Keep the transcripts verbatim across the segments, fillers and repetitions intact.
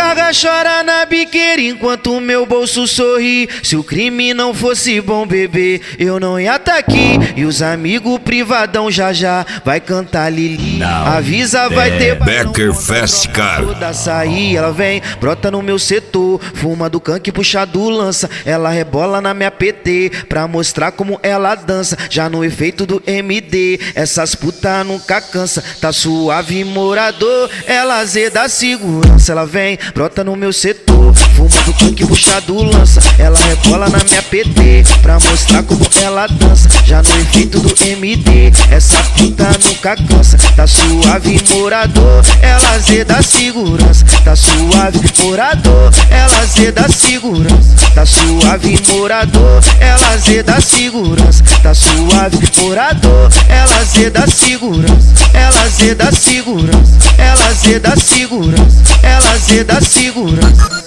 carga chora na biqueira enquanto o meu bolso sorri. Se o crime não fosse bom, bebê, eu não ia tá aqui. E os amigos privadão já já vai cantar Lili. Avisa, vai ter Becker Fest Car. Toda açaí, ela vem, brota no meu setor. Fuma do canque, puxa do lança. Ela rebola na minha P T pra mostrar como ela dança. Já no efeito do M D, essas puta nunca cansa. Tá suave, morador, ela azeda segurança. Ela vem, brota no meu setor. Fuma do canque, puxa do lança. Ela rebola na minha P T pra mostrar como ela dança. Já no efeito do M D, essa puta nunca cansa. Tá suave, morador, ela azeda segurança. Tá suave, morador, ela azeda segurança. Tá suave, morador, ela azeda segurança. Tá suave, morador, ela azeda segurança. Ela azeda segurança. Ela azeda segurança. Ela azeda segurança.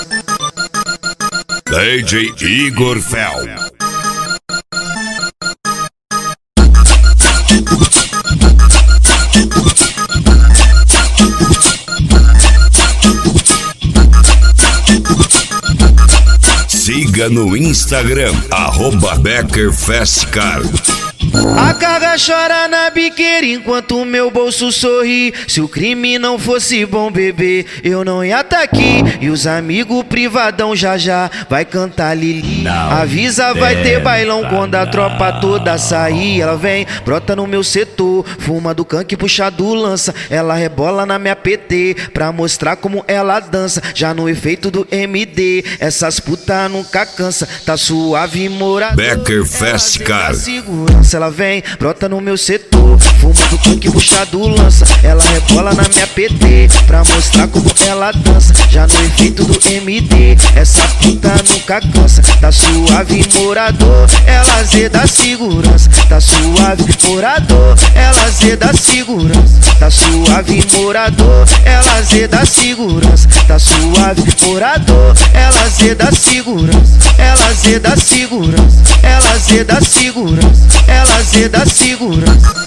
D J Igor Fel. Siga no Instagram, arroba Becker Fest Car. A carga chora na biqueira enquanto o meu bolso sorri. Se o crime não fosse bom, bebê, eu não ia tá aqui. E os amigos privadão já já vai cantar Lili. Avisa, vai ter bailão quando a tropa toda sair. Ela vem, brota no meu setor. Fuma do canque, puxa do lança. Ela rebola na minha P T pra mostrar como ela dança. Já no efeito do M D, essas puta nunca cansa. Tá suave, morador, Becker Fest Car. Ela vem, brota no meu setor. Fuma do canque, puxa do lança. Ela rebola na minha P T pra mostrar como ela dança. Já no efeito do M D, essa puta nunca cansa. Tá suave, morador, ela azeda segurança. Tá suave, morador, ela azeda segurança. Tá suave, morador, ela azeda segurança. Tá suave, morador, ela azeda segurança. Ela azeda segurança. Ela azeda segurança. Ela azeda segurança.